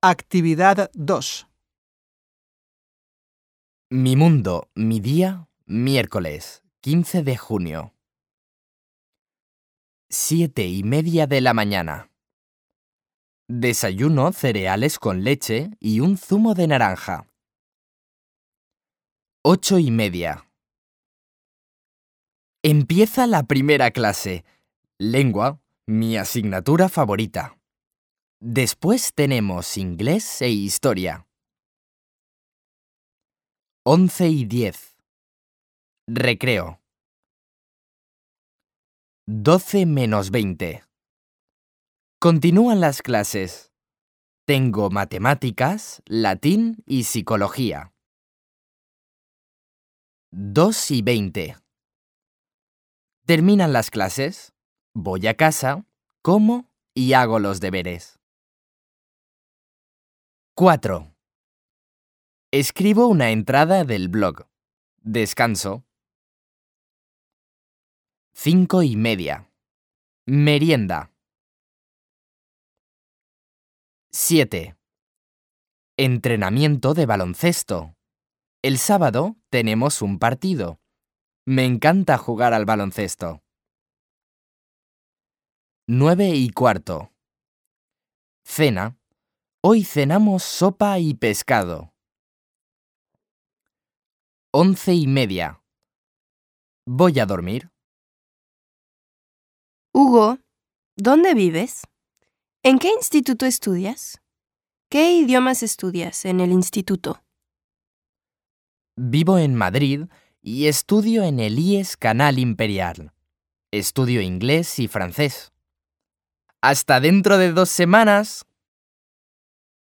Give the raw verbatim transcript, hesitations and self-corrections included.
Actividad dos. Mi mundo, mi día, miércoles, quince de junio. Siete y media de la mañana. Desayuno cereales con leche y un zumo de naranja. Ocho y media. Empieza la primera clase. Lengua, mi asignatura favorita. Después tenemos inglés e historia. Once y diez. Recreo. Doce menos veinte. Continúan las clases. Tengo matemáticas, latín y psicología. Dos y veinte. Terminan las clases. Voy a casa, como y hago los deberes. Cuatro. Escribo una entrada del blog. Descanso. Cinco y media. Merienda. Siete. Entrenamiento de baloncesto. El sábado tenemos un partido. Me encanta jugar al baloncesto. Nueve y cuarto. Cena. Hoy cenamos sopa y pescado. Once y media. Voy a dormir. Hugo, ¿dónde vives? ¿En qué instituto estudias? ¿Qué idiomas estudias en el instituto? Vivo en Madrid y estudio en el I E S Canal Imperial. Estudio inglés y francés. ¡Hasta dentro de dos semanas!